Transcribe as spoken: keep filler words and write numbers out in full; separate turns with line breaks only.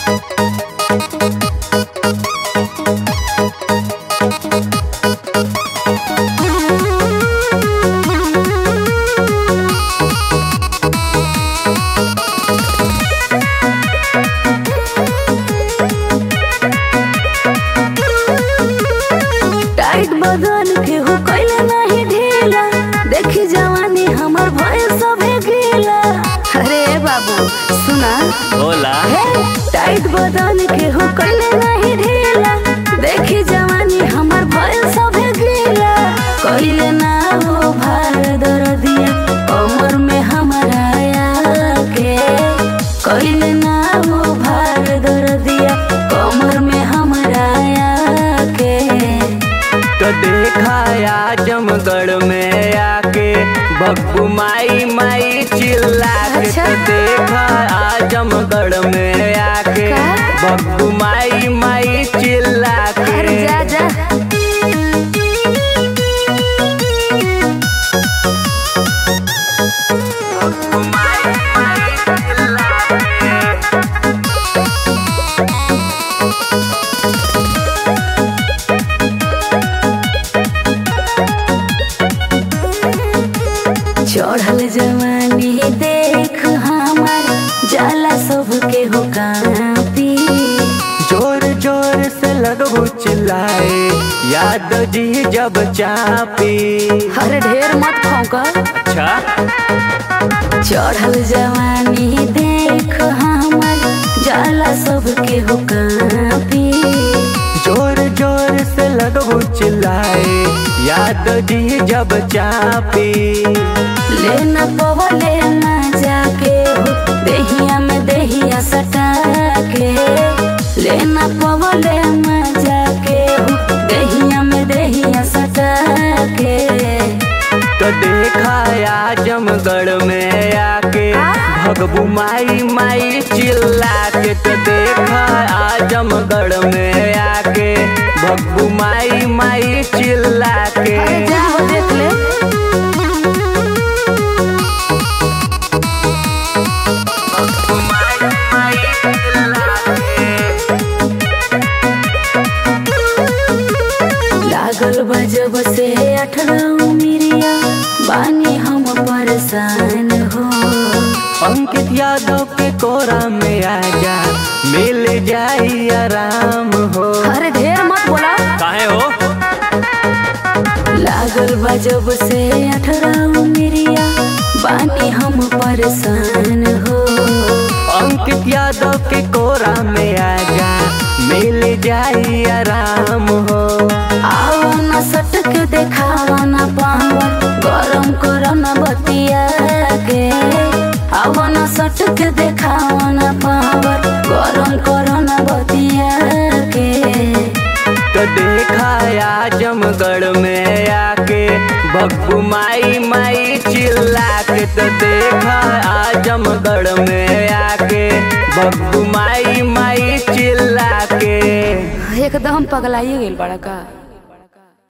Tight बदन के हो कैले नहीं ढीला, देखी जवानी हमर भय सभे गीला। अरे बाबू सुना
बोला
टाइट बदन के हो कैले नहीं ढीला, देखी जवानी हमर भय सभे गीला। कैले ना हो भार दर्दिया कमर में हमारा आके, कैले ना हो भार दर्दिया कमर में हमारा आके।
तो देखा आजमगढ़ में आके बब्बू माई माई चिल्ला के।
अच्छा।
तो देखा आजमगढ़ में आके बब्बू माई माई चिल्ला के।
अरे जा जा
बब्बू माई माई चिल्ला के।
चढ़ल जवानी देख हमार जाला सबके हो कापी।
जोर जोर से लगो चिल्लाए याद जी जब चापी।
अरे ढेर मत खौका।
अच्छा
चढ़ल जवानी देख हमार जाला सबके हो कापी।
जोर जोर से लगो चिल्लाए याद जी जब चापी।
लेना पवले ना जाके हो देहिया में देहिया सटा के। लेना पवले ना जाके हो देहिया में देहिया सटा के।
तो देखा आजमगढ़ में आके भगबू माई माई चिल्ला के। तो देखा आजमगढ़ में आके भगबू माई माई चिल्ला के।
अरे जा हो देख ले
भगबू माई माई चिल्ला के।
लागल बजब से अठारह उमिरिया बानी हम परेशान हो।
अंकित यादव के कोरा में आजा मिल जाई आराम हो।
अरे ढेर मत बोला।
काहे हो
लागल बजब से अठारह उमिरिया बानी हम परेशान हो।
अंकित यादव के कोरा में आजा मिल जाई आराम हो।
आओ न सटक देखावा न पावर गरम करो न बतिया के। आओ न सटक देखावा न पावर गरम करो न बतिया के।
तो देखा आजमगढ़ में आके बब्बू माई माई चिल्ला के। तो देखा आजमगढ़ में आके बब्बू माई माई चिल्ला के।
एकदम पगलाइए गेल बड़ा का।